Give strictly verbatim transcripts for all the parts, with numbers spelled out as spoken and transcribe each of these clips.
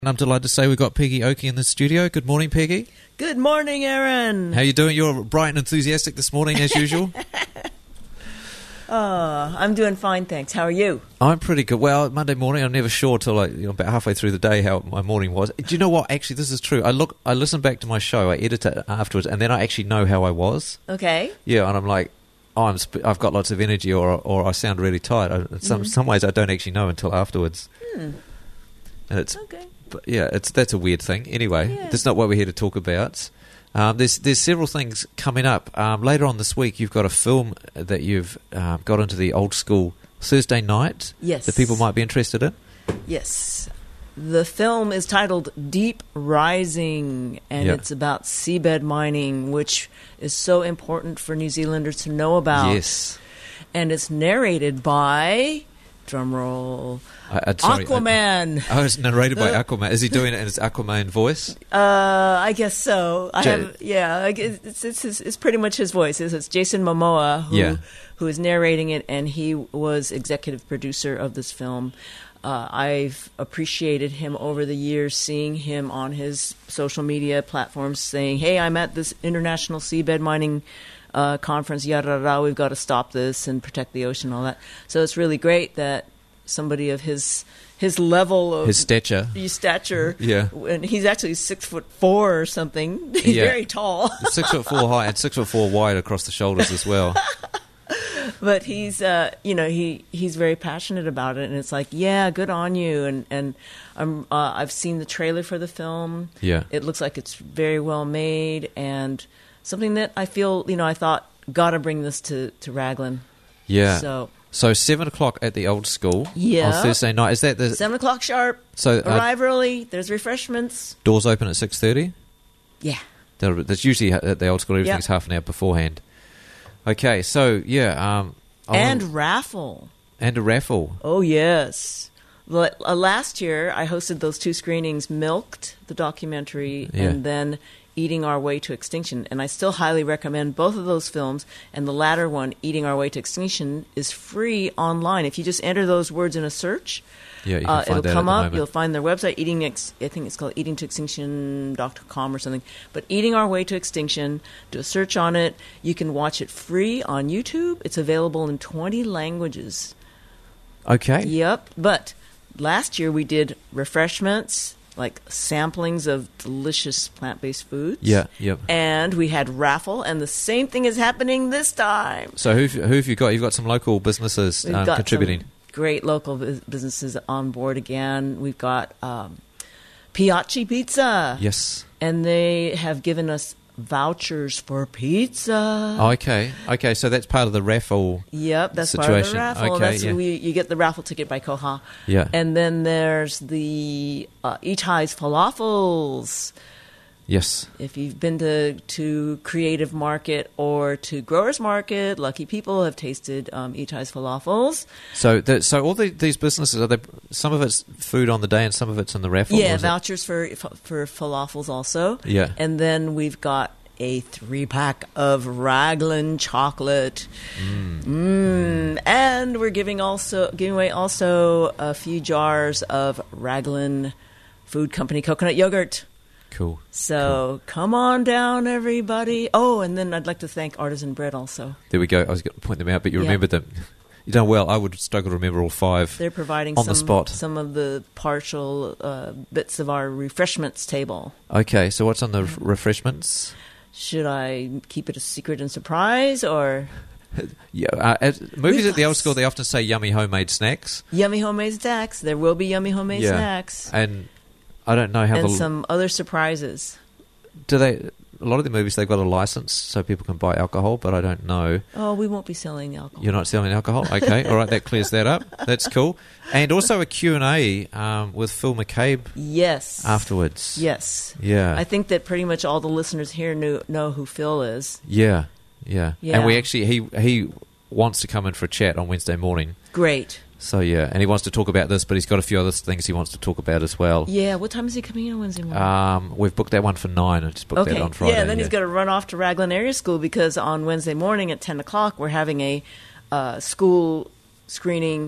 And I'm delighted to say we've got Peggy Oakey in the studio. Good morning, Peggy. Good morning, Aaron. How you doing? You're bright and enthusiastic this morning, as usual. Oh, I'm doing fine, thanks. How are you? I'm pretty good. Well, Monday morning, I'm never sure till like, you know, about halfway through the day how my morning was. Do you know what? Actually, this is true. I look, I listen back to my show, I edit it afterwards, and then I actually know how I was. Okay. Yeah, and I'm like, oh, I'm sp- I've got lots of energy, or or I sound really tired. I, in some Mhm. some ways, I don't actually know until afterwards. Hmm. And it's Okay. But yeah, it's that's a weird thing. Anyway, Yeah. that's not what we're here to talk about. Um, there's there's several things coming up. Um, later on this week, you've got a film that you've um, got into the old school Thursday night Yes. that people might be interested in. Yes. The film is titled Deep Rising, and Yeah. it's about seabed mining, which is so important for New Zealanders to know about. Yes. And it's narrated by, drumroll, I, I, sorry, Aquaman. I, oh, it's narrated by The- Aquaman. Is he doing it in his Aquaman voice? Uh, I guess so. I Ja- have, yeah, I guess it's, it's, it's, it's pretty much his voice. It's, it's Jason Momoa who Yeah. who is narrating it, and he was executive producer of this film. Uh, I've appreciated him over the years, seeing him on his social media platforms saying, "Hey, I'm at this international seabed mining uh, conference. Yada yada. yada. We've got to stop this and protect the ocean, all that." So it's really great that somebody of his his level of His stature. his stature. Yeah. And he's actually six foot four or something. He's Yeah. very tall. Six foot four high and six foot four wide across the shoulders as well. But he's, uh, you know, he, he's very passionate about it. And it's like, yeah, good on you. And, and I'm, uh, I've seen the trailer for the film. Yeah. It looks like it's very well made. And something that I feel, you know, I thought, got to bring this to, to Raglan. Yeah. So, So seven o'clock at the old school Yeah. on Thursday night. Is that the seven o'clock sharp. so uh, Arrive early. There's refreshments. doors open at six thirty? Yeah. That'll- That's usually at the old school. Everything's Yeah. half an hour beforehand. Okay, so yeah, um, I And wanna- raffle. and a raffle. Oh, yes. L- uh, last year, I hosted those two screenings, Milked, the documentary, Yeah. and then Eating Our Way to Extinction. And I still highly recommend both of those films. And the latter one, Eating Our Way to Extinction, is free online. If you just enter those words in a search, Yeah, you can uh, find it'll that come at the up. moment. You'll find their website, Eating Ex- I think it's called eating to extinction dot com or something. But Eating Our Way to Extinction, do a search on it. You can watch it free on YouTube. It's available in twenty languages. Okay. Yep. But last year we did refreshments, like samplings of delicious plant-based foods. Yeah. Yep. And we had raffle, and the same thing is happening this time. So who who have you got? You've got some local businesses We've um, got contributing. some great local bus- businesses on board again. We've got um, Piaci Pizza. Yes. And they have given us vouchers for pizza. Oh, okay. Okay. So that's part of the raffle. Yep, that's part of situation. the raffle. Okay, that's yeah. we, you get the raffle ticket by Koha. Yeah. And then there's the uh, Itai's Falafels. Yes. If you've been to, to Creative Market or to Growers Market, lucky people have tasted um, Itai's Falafels. So that so all the, these businesses are they? Some of it's food on the day, and some of it's in the raffle. or Yeah, is it- vouchers for for falafels also. Yeah. And then we've got a three-pack of Raglan chocolate. Mm. And we're giving also giving away also a few jars of Raglan Food Company coconut yogurt. Cool. So come on down, everybody. Oh, and then I'd like to thank Artisan Bread also. There we go. I was going to point them out, but you Yeah. remembered them. You done well. I would struggle to remember all five. They're providing On some, the spot. some of the partial uh, bits of our refreshments table. Okay, so what's on the f- refreshments? Should I keep it a secret and surprise, or Yeah, uh, at, movies We've at the got old school, they often say yummy homemade snacks. yummy homemade snacks? There will be yummy homemade Yeah. snacks And I don't know how and the some other surprises. do they. A lot of the movies they've got a license so people can buy alcohol, but I don't know. Oh, we won't be selling alcohol. You're not selling alcohol, okay? All right, that clears that up. That's cool. And also a Q and A um, with Phil McCabe Yes. afterwards. Yes. Yeah. I think that pretty much all the listeners here knew, know who Phil is. Yeah, yeah, Yeah. And we actually he he wants to come in for a chat on Wednesday morning. Great. So yeah, and he wants to talk about this, but he's got a few other things he wants to talk about as well. Yeah. What time is he coming in on Wednesday morning? Um, we've booked that one for nine. I just booked okay. that on Friday. Yeah, then he's got to run off to Raglan Area School because on Wednesday morning at ten o'clock we're having a uh, school screening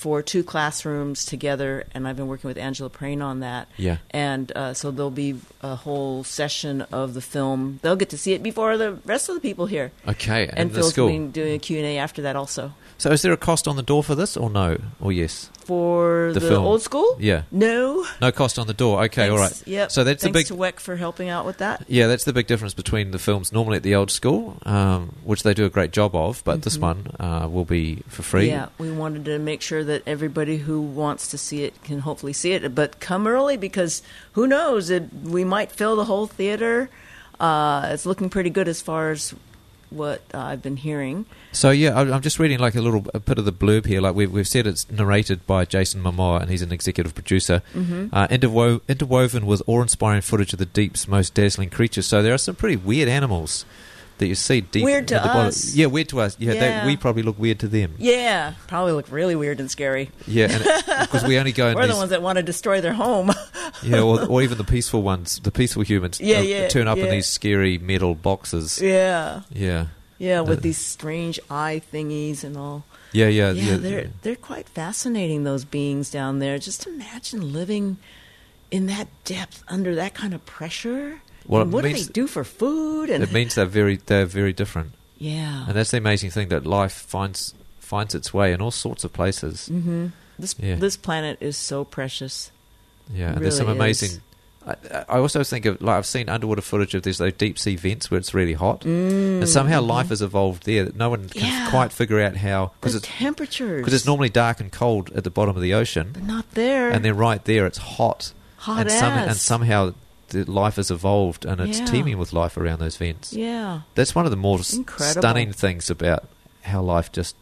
for two classrooms together, and I've been working with Angela Prane on that. Yeah. And uh, so there'll be a whole session of the film. They'll get to see it before the rest of the people here. Okay, and, And the Phil's school. been doing a Q and A after that also. So is there a cost on the door for this, or no, or yes? For The the, film. old school? Yeah. No. No cost on the door. Okay, all right. Thanks- Yep. So that's Thanks the big. to W E C for helping out with that. Yeah, that's the big difference between the films normally at the old school, um, which they do a great job of, but this one uh, will be for free. Yeah, we wanted to make sure that everybody who wants to see it can hopefully see it, but come early because who knows, it, we might fill the whole theater. Uh, it's looking pretty good as far as what uh, I've been hearing. So yeah, I- I'm just reading like a little a bit of the blurb here. Like we've, we've said, it's narrated by Jason Momoa, and he's an executive producer. Mm-hmm. Uh, interwo- interwoven with awe-inspiring footage of the deep's most dazzling creatures. So there are some pretty weird animals that you see deep. Weird to at the bottom. us. Yeah, weird to us. Yeah, Yeah. They, we probably look weird to them. Yeah, probably look really weird and scary. Yeah, because we only go in We're these, the ones that want to destroy their home. yeah, or, or even the peaceful ones, the peaceful humans. Yeah, uh, yeah, turn up in yeah. these scary metal boxes. yeah, Yeah, yeah, with Uh, these strange eye thingies and all. yeah, yeah, Yeah, yeah. they're they're quite fascinating. Those beings down there. Just imagine living in that depth under that kind of pressure. Well, And it what do means- they do for food? And It means they're very, they're very different. yeah, And that's the amazing thing, that life finds finds its way in all sorts of places. hmm this Yeah. this planet is so precious. Yeah, and It there's some really amazing. is. I, I also think of, like, I've seen underwater footage of these those deep sea vents where it's really hot, Mm, and somehow life has evolved there. That no one can Yeah. quite figure out how, The because it's temperatures, because it's normally dark and cold at the bottom of the ocean, they're not there. and then right there it's hot, hot and, as. some, and somehow the life has evolved and it's Yeah. teeming with life around those vents. yeah, That's one of the more s- Incredible. stunning things about how life just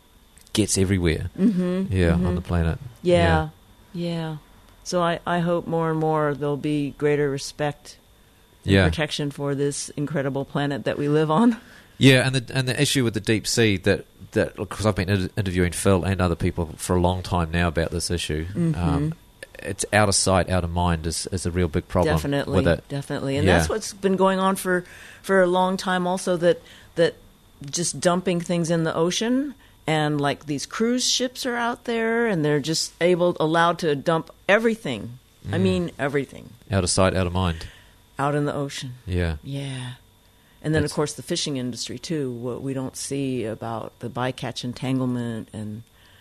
gets everywhere. mm-hmm, Yeah, mm-hmm. on the planet. Yeah, yeah. So I, I hope more and more there'll be greater respect and Yeah. protection for this incredible planet that we live on. Yeah, and the and the issue with the deep sea that that because I've been inter- interviewing Phil and other people for a long time now about this issue. Mhm. Um, it's out of sight, out of mind is is a real big problem Definitely, with it. definitely, and Yeah. that's what's been going on for for a long time. Also, that that just dumping things in the ocean, and like these cruise ships are out there, and they're just able allowed to dump everything. I Mm. mean, everything Out of sight, out of mind. out in the ocean. Yeah, Yeah. And then, That's- of course, the fishing industry, too. What we don't see about the bycatch entanglement and,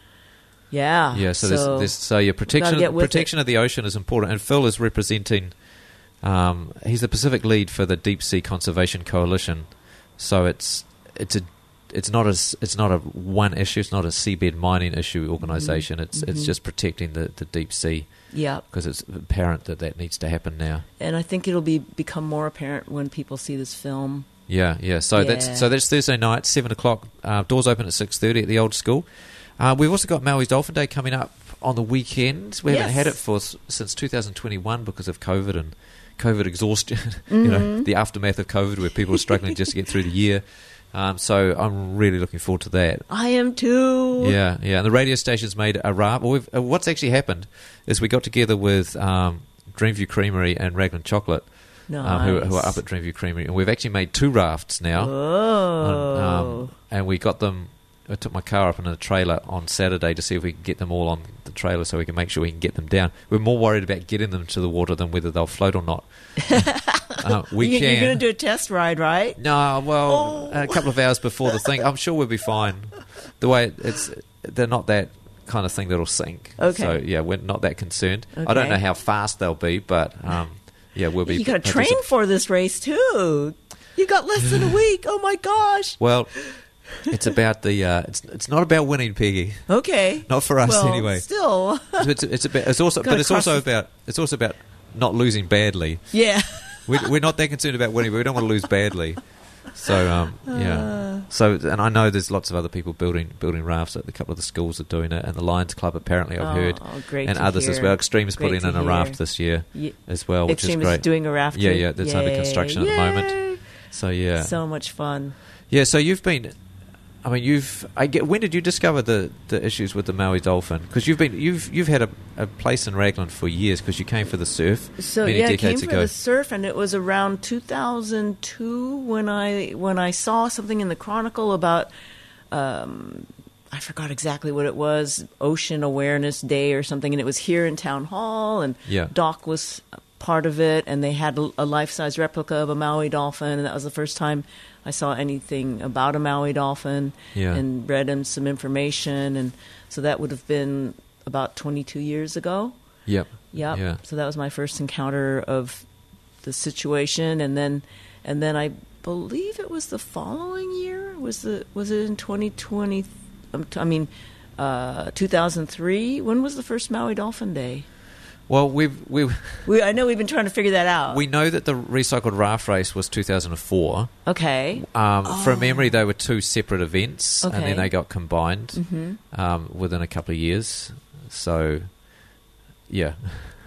yeah. yeah. So, there's, there's so yeah, protection Gotta get with protection of the ocean is important, and Phil is representing. Um, he's the Pacific lead for the Deep Sea Conservation Coalition, so it's it's a it's not a s- it's not a one issue. It's not a seabed mining issue organization. It's it's Mhm. just protecting the, the deep sea. Yeah. Because it's apparent that that needs to happen now. And I think it'll be become more apparent when people see this film. Yeah, yeah. So Yeah. that's so that's Thursday night, seven o'clock. Uh, doors open at six thirty at the old school. Uh, we've also got Maui's Dolphin Day coming up on the weekend. We haven't Yes. had it for s- since two thousand twenty-one because of COVID and COVID exhaustion. you know, Mhm. the aftermath of COVID, where people are struggling just to get through the year. Um, so I'm really looking forward to that. I am too. Yeah, yeah. And the radio station's made a raft. Well, we've, uh, what's actually happened is we got together with um, Dreamview Creamery and Raglan Chocolate, Nice. um, who, who are up at Dreamview Creamery, and we've actually made two rafts now. Oh. And, um, and we got them. I took my car up in a trailer on Saturday to see if we could get them all on the trailer, so we can make sure we can get them down. We're more worried about getting them to the water than whether they'll float or not. uh, we you, can. You're going to do a test ride, right? No, well, Oh. a couple of hours before the thing, I'm sure we'll be fine. The way it's, they're not that kind of thing that'll sink. Okay. So yeah, we're not that concerned. I don't Okay. know how fast they'll be, but um, yeah, we'll be. You got to particip- train for this race too. You got less than a week. Oh my gosh. Well, it's about the. Uh, it's it's not about winning, Peggy. Okay. Not for us well, anyway. Still. It's, it's about. It's also, Gotta but it's cross also the- about. It's also about not losing badly. Yeah. We, we're not that concerned about winning, but we don't want to lose badly. So um, yeah. So and I know there's lots of other people building building rafts. At a couple of the schools are doing it, and the Lions Club apparently I've Oh, heard, great and to others as hear. well. Extreme's Great putting to in a hear. raft this year Ye- as well, which Extreme is great. is doing a raft. Yeah, too? yeah, that's under Yay. construction at the moment. Yay. So yeah, So much fun. yeah. So you've been. I mean, you've. I get. When did you discover the, the issues with the Maui dolphin? Because you've been. You've you've had a, a place in Raglan for years because you came for the surf So many yeah, I came decades for ago. the surf, and it was around two thousand two when I when I saw something in the Chronicle about. Um, I forgot exactly what it was, Ocean Awareness Day or something, and it was here in Town Hall, and Yeah. Doc was part of it, and they had a, a life-size replica of a Maui dolphin, and that was the first time I saw anything about a Maui dolphin, Yeah. and read him some information, and so that would have been about twenty-two years ago. Yep. Yep. Yeah. So that was my first encounter of the situation, and then, and then I believe it was the following year. Was the was it in twenty twenty? I mean, uh, two thousand three. When was the first Maui Dolphin Day? Well, we've we We I know we've been trying to figure that out. we know that the recycled raft race was two thousand four. okay. Um, Oh. From memory, they were two separate events, and Okay. then they got combined Mm-hmm. um, within a couple of years. So, yeah,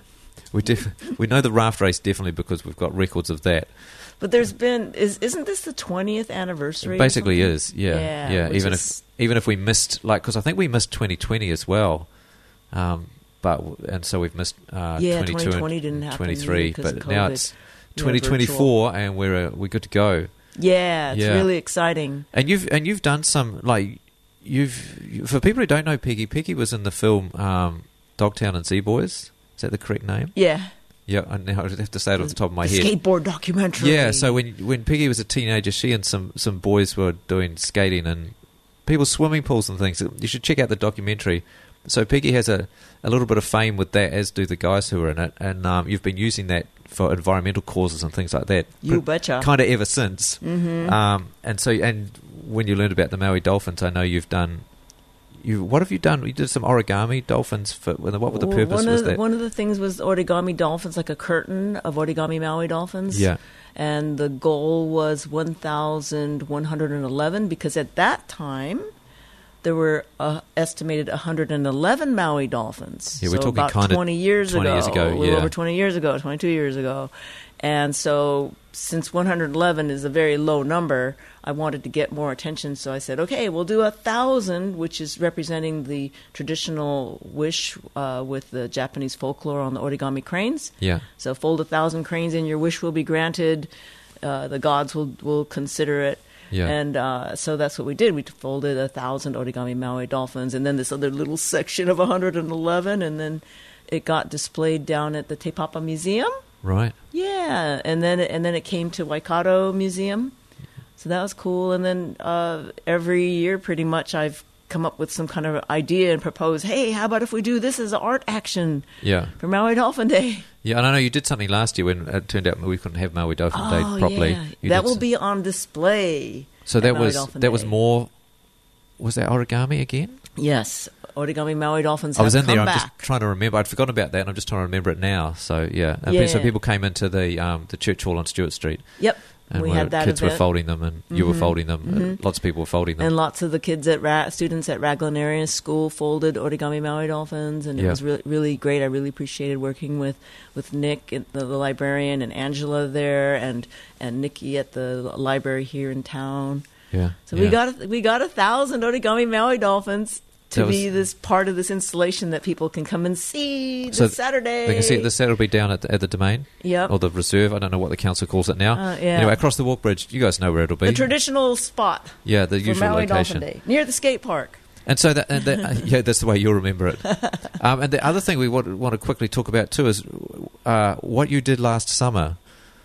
we def- we know the raft race definitely because we've got records of that. But there's been is isn't this the twentieth anniversary? It or basically something? is, yeah, Yeah, yeah. which Even is- if even if we missed, like, because I think we missed twenty twenty as well, um, but and so we've missed uh, Yeah, twenty-two twenty twenty and didn't happen twenty-three, because but of now COVID. it's Yeah, twenty twenty-four, and we're uh, we're good to go. Yeah, it's Yeah. really exciting. And you've and you've done some like you've you, for people who don't know Peggy. Peggy was in the film um, Dogtown and Z Boys. Is that the correct name? Yeah. Yeah, I now I have to say it off the top of my the head. skateboard documentary. Yeah, so when when Peggy was a teenager, she and some, some boys were doing skating in people's swimming pools and things. You should check out the documentary. So Peggy has a, a little bit of fame with that, as do the guys who are in it. And um, you've been using that for environmental causes and things like that. You betcha. Kind of ever since. Mm-hmm. Um, and so, and when you learned about the Maui dolphins, I know you've done. You what have you done? You did some origami dolphins. For what were the Well, purpose one was of the, that? One of the things was origami dolphins, like a curtain of origami Maui dolphins. Yeah. And the goal was one thousand one hundred eleven because at that time there were uh, estimated one hundred eleven Maui dolphins. Yeah, we're so talking about kinda twenty years twenty ago. years ago, a little yeah. over twenty years ago, twenty-two years ago. And so since one hundred eleven is a very low number, I wanted to get more attention. So I said, okay, we'll do a thousand, which is representing the traditional wish uh, with the Japanese folklore on the origami cranes. Yeah. So fold a thousand cranes and your wish will be granted. Uh, the gods will, will consider it. Yeah. And uh, so that's what we did. We folded a thousand origami Maui dolphins and then this other little section of one hundred eleven, and then it got displayed down at the Te Papa Museum. Right. Yeah, and then and then it came to Waikato Museum, so that was cool. And then uh, every year, pretty much, I've come up with some kind of idea and propose, hey, how about if we do this as an art action Yeah. for Maui Dolphin Day? Yeah, and I know you did something last year when it turned out we couldn't have Maui Dolphin Day Oh, properly. yeah. You That did will some- be on display. So at that Maui was Dolphin that was Day. more. Was that origami again? Yes, origami Maui Dolphins I was have in there. come I'm back. just trying to remember. I'd forgotten about that, and I'm just trying to remember it now. So yeah, and Yeah. so people came into the um, the church hall on Stewart Street, Yep, and we were- had that kids event. were folding them, and you were Mhm. folding them. and Mhm. lots of people were folding them. And lots of the kids at Ra- students at Raglan Area School folded origami Maui dolphins, and it Yeah. was really really great. I really appreciated working with, with Nick, and the, the librarian, and Angela there, and and Nikki at the library here in town. yeah. So yeah. we got a, we got a thousand origami Maui dolphins to That was- be this part of this installation that people can come and see this So Saturday. They can see it. This Saturday will be down at the, at the Domain Yep. or the Reserve. I don't know what the council calls it now. Uh, yeah. Anyway, across the walk bridge, you guys know where it'll be. The traditional spot yeah, the for usual Maui location. Dolphin Day near the skate park. And so that, and that uh, yeah, that's the way you'll remember it. Um, and the other thing we want, want to quickly talk about too is uh, what you did last summer.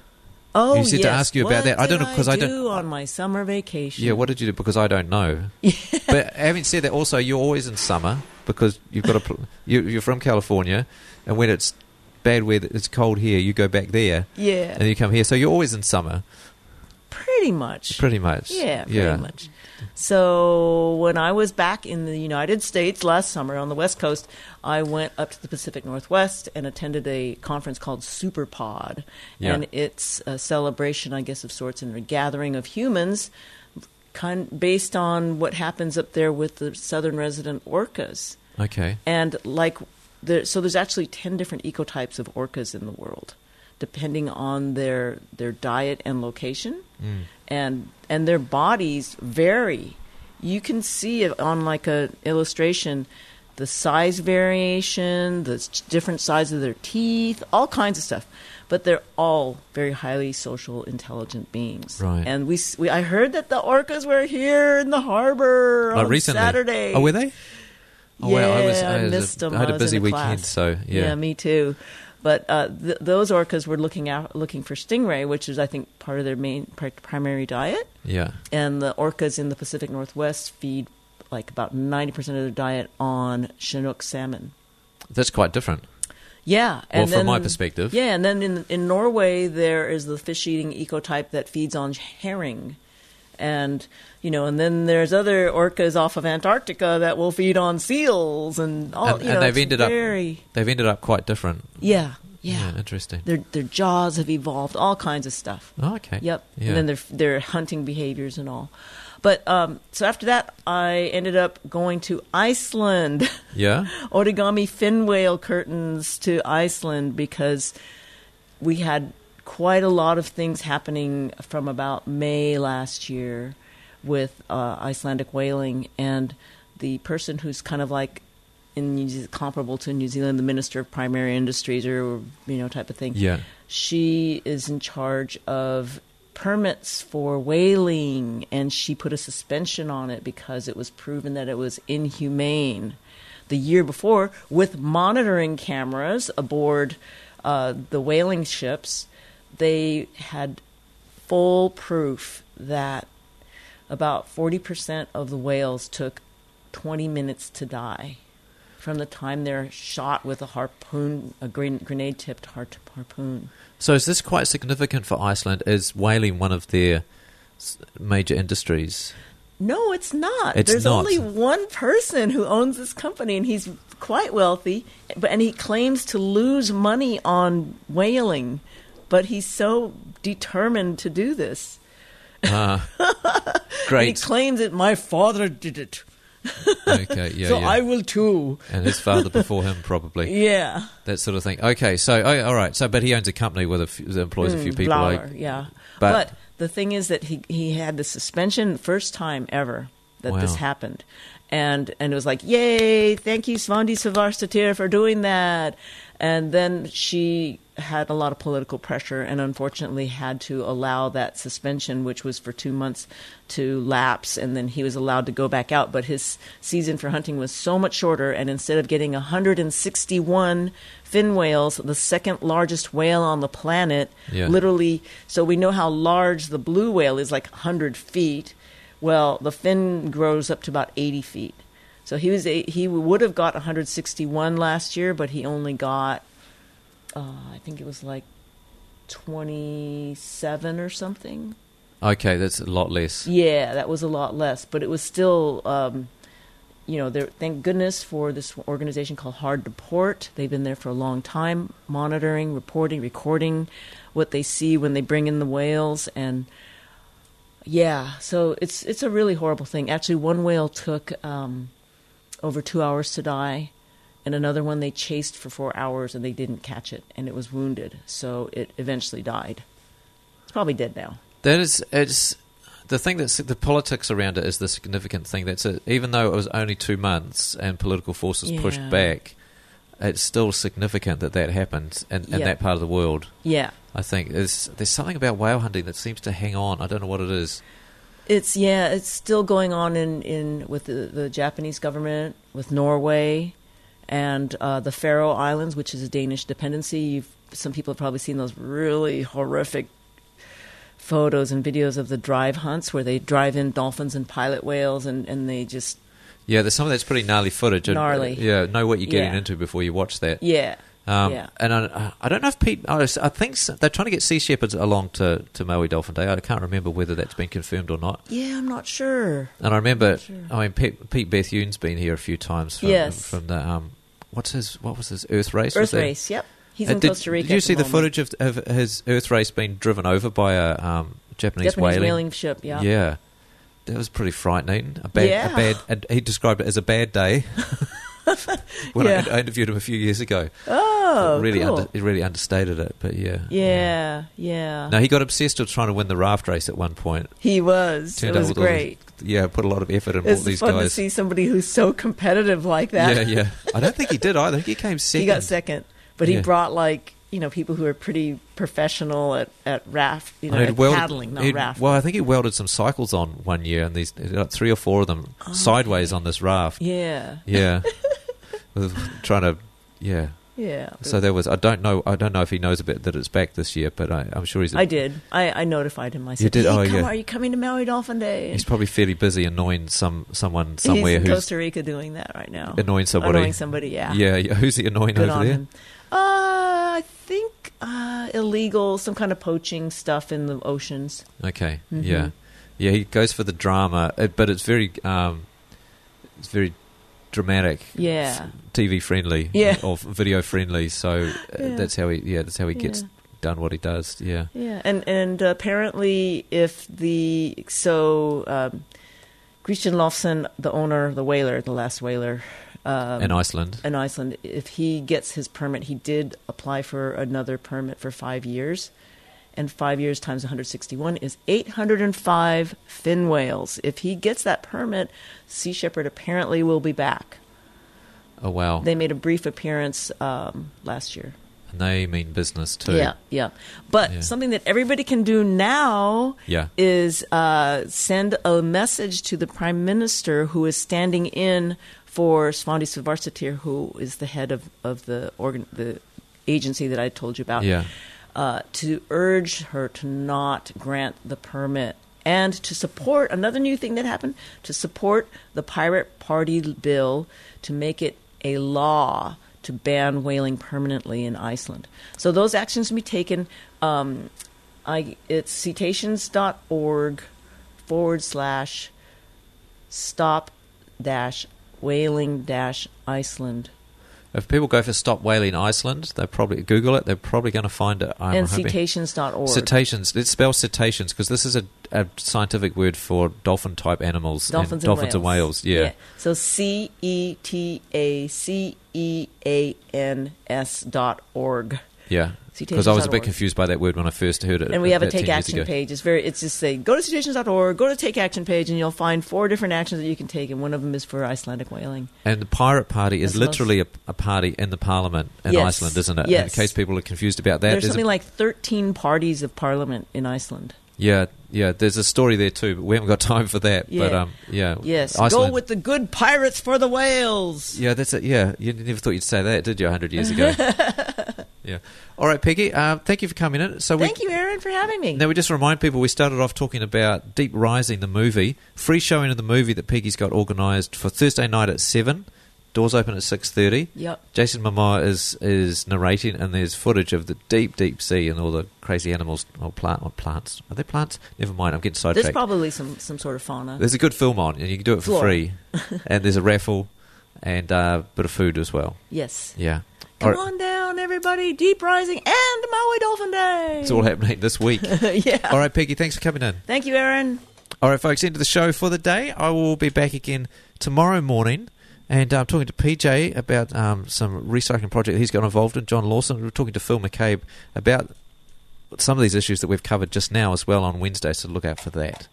Oh, You said to yes. ask you about What that. I don't did know, 'cause I don't- do on my summer vacation. Yeah, what did you do? Because I don't know. But having said that, also you're always in summer because you've got a pl- you, you're from California, and when it's bad weather, it's cold here. You go back there, Yeah, and you come here. So you're always in summer, pretty much. pretty much. Yeah, pretty yeah. much. So when I was back in the United States last summer on the West Coast, I went up to the Pacific Northwest and attended a conference called SuperPod. Yeah. And it's a celebration, I guess, of sorts, and a gathering of humans kind based on what happens up there with the southern resident orcas. Okay. And like, there, so there's actually ten different ecotypes of orcas in the world, depending on their their diet and location, Mm. and and their bodies vary. You can see it on like a illustration. the size variation, the s- different size of their teeth, all kinds of stuff. But they're all very highly social, intelligent beings. Right. And we, s- we I heard that the orcas were here in the harbor Like on recently. Saturday. Oh, were they? Oh, yeah, wow. I, was, I, I, was missed a, them. I had a was busy in a weekend, class. so yeah. Yeah, me too. But uh, th- those orcas were looking out, looking for stingray, which is, I think, part of their main pri- primary diet. Yeah. And the orcas in the Pacific Northwest feed like about ninety percent of their diet on Chinook salmon. That's quite different. Yeah. And Well, then, from my perspective. Yeah, and then in in Norway, there is the fish-eating ecotype that feeds on herring. And, you know, and then there's other orcas off of Antarctica that will feed on seals and all, And, you and know, they've it's ended very, up they've ended up quite different. Yeah, yeah. Yeah, interesting. Their their jaws have evolved, all kinds of stuff. Oh, okay. Yep. Yeah. And then their their hunting behaviors and all. But um, so after that, I ended up going to Iceland. Yeah. Origami fin whale curtains to Iceland because we had quite a lot of things happening from about May last year with uh, Icelandic whaling, and the person who's kind of like in New Zealand, comparable to New Zealand, the Minister of Primary Industries or you know type of thing. Yeah. She is in charge of permits for whaling, and she put a suspension on it because it was proven that it was inhumane. The year before, with monitoring cameras aboard uh, the whaling ships, they had full proof that about forty percent of the whales took twenty minutes to die from the time they're shot with a harpoon, a grenade-tipped harpoon. So is this quite significant for Iceland? Is whaling one of their s- major industries? No, it's not. It's There's not. only one person who owns this company, and he's quite wealthy, but and he claims to lose money on whaling, but he's so determined to do this. Ah, And he great. claims that my father did it, Okay, yeah, so yeah. I will too. And his father before him, probably. Yeah. That sort of thing. Okay, so oh, all right. So, but he owns a company with a few, that employs a few Mm, people. Blauer, like, yeah. but- But, the thing is that he he had the suspension first time ever that this Wow. happened. And and it was like, yay, thank you, Svandi Svarstatir, for doing that. And then she had a lot of political pressure and unfortunately had to allow that suspension, which was for two months, to lapse. And then he was allowed to go back out. But his season for hunting was so much shorter. And instead of getting one hundred sixty-one fin whales, the second largest whale on the planet, Yeah. literally, so we know how large the blue whale is, like one hundred feet. Well, the fin grows up to about eighty feet. So he was a, he would have got one hundred sixty-one last year, but he only got, uh, I think it was like twenty-seven or something. Okay, that's a lot less. Yeah, that was a lot less, but it was still, um, you know, there. Thank goodness for this organization called Hard to Port. They've been there for a long time, monitoring, reporting, recording what they see when they bring in the whales, and yeah, so it's it's a really horrible thing. Actually, one whale took um, over two hours to die, and another one they chased for four hours and they didn't catch it, and it was wounded, so it eventually died. It's probably dead now. That is, it's the thing that's the politics around it is the significant thing. That's it. Even though it was only two months and political forces pushed Yeah. back, it's still significant that that happened in, in Yeah. that part of the world. Yeah. I think there's there's something about whale hunting that seems to hang on. I don't know what it is. It's yeah, it's still going on in, in with the, the Japanese government, with Norway, and uh, the Faroe Islands, which is a Danish dependency. You've, some people have probably seen those really horrific photos and videos of the drive hunts where they drive in dolphins and pilot whales, and, and they just Yeah, there's some of that's pretty gnarly footage. and, Gnarly. Yeah, know what you're getting Yeah. into before you watch that. yeah, Um, yeah. And I, I don't know if Pete. I, was- I think s they're trying to get Sea Shepherds along to, to Maui Dolphin Day. I can't remember whether that's been confirmed or not. Yeah, I'm not sure. And I remember, Sure. I mean, Pete, Pete Bethune's been here a few times. From, Yes. From the um, what's his what was his Earth Race? Was Earth that- Race, yep. He's Uh, in did, Costa Rica. Did you at see the moment. footage of, of his Earth Race being driven over by a um, Japanese, Japanese whaling? whaling ship? Yeah. Yeah, that was pretty frightening. A bad, Yeah. a bad. A, he described it as a bad day. when Yeah. I, I interviewed him a few years ago. Oh, It really, cool. under, it really understated it, but yeah. yeah, yeah. No, he got obsessed with trying to win the raft race at one point. He was. Turned it out was with all great. these- yeah, put a lot of effort in all It's these fun to guys. see somebody who's so competitive like that. Yeah, yeah. I don't think he did either. I think he came second. He got second, but he Yeah. brought like you know people who are pretty professional at, at raft, you know, I mean, at welded- paddling, not he'd- raft. Well, I think he welded some cycles on one year, and these he got three or four of them Oh, sideways on this raft. yeah, Yeah, With- trying to, yeah. yeah. So there was. I don't know. I don't know if he knows a bit that it's back this year, but I, I'm sure he's. I did. I, I notified him. I said, did? "Hey, Oh, come, yeah. are you coming to Maui Dolphin Day?" He's probably fairly busy annoying some someone somewhere He's in who's Costa Rica doing that right now. annoying somebody. Annoying somebody. Yeah. Yeah, yeah. Who's he annoying Good over on there? him. Uh, I think uh, illegal, some kind of poaching stuff in the oceans. Okay. Mhm. Yeah, yeah. He goes for the drama, uh, but it's very, um, it's very dramatic. Yeah. T V friendly. Yeah. Or video friendly. So uh, Yeah. that's how he. Yeah, that's how he gets Yeah. done what he does. Yeah. Yeah, and and apparently, if the so um, Christian Lofson, the owner, the whaler, the last whaler, um, In Iceland. in Iceland, if he gets his permit, he did apply for another permit for five years, and five years times one hundred sixty-one is eight hundred five fin whales. If he gets that permit, Sea Shepherd apparently will be back. Oh wow. They made a brief appearance um, last year. And they mean business too. Yeah, yeah. But Yeah. something that everybody can do now Yeah. is uh, send a message to the Prime Minister who is standing in for Svandi Svartsatir, who is the head of, of the organ, the agency that I told you about, Yeah. uh, to urge her to not grant the permit and to support another new thing that happened, to support the Pirate Party bill to make it a law to ban whaling permanently in Iceland. So those actions can be taken. Um, I, it's cetaceans.org forward slash stop dash whaling dash Iceland. If people go for Stop Whaling Iceland, they probably Google it. They're probably going to find it. I'm and hoping. cetaceans dot org. Cetaceans. Let's spell cetaceans because this is a, a scientific word for dolphin-type animals. Dolphins and and dolphins and whales. whales. Yeah. So C E T A C E A N S dot org. Yeah. Cetaceans Because I was a dot bit org. confused by that word when I first heard it. And we have a about ten take years action ago. page. It's very. It's just say go to cetaceans dot org, go to take action page, and you'll find four different actions that you can take, and one of them is for Icelandic whaling. And the Pirate Party is That's the literally a, a party in the Parliament in Yes. Iceland, isn't it? Yes. In case people are confused about that. There's there's something a, like thirteen parties of parliament in Iceland. yeah, yeah. There's a story there too, but we haven't got time for that. Yeah. But um, yeah. Yes, Iceland, go with the good pirates for the whales. Yeah, that's it. Yeah, you never thought you'd say that, did you? A hundred years ago. Yeah. All right, Peggy. Uh, thank you for coming in. So we, Thank you, Aaron, for having me. Now, we just remind people we started off talking about Deep Rising, the movie. Free showing of the movie that Peggy's got organised for Thursday night at seven. Doors open at six thirty. Yep. Jason Momoa is is narrating, and there's footage of the deep, deep sea and all the crazy animals. Oh, plant, or plants. Are they plants? Never mind, I'm getting sidetracked. There's probably some, some sort of fauna. There's a good film on, and you can do it for Flora. free. And there's a raffle and a uh, bit of food as well. Yes. Yeah. Come All right. on down, everybody. Deep Rising and Maui Dolphin Day. It's all happening this week. yeah. All right, Peggy, thanks for coming in. Thank you, Aaron. All right, folks, end of the show for the day. I will be back again tomorrow morning. And I'm talking to P J about um, some recycling project he's got involved in, John Lawson. We're talking to Phil McCabe about some of these issues that we've covered just now as well on Wednesday, so look out for that.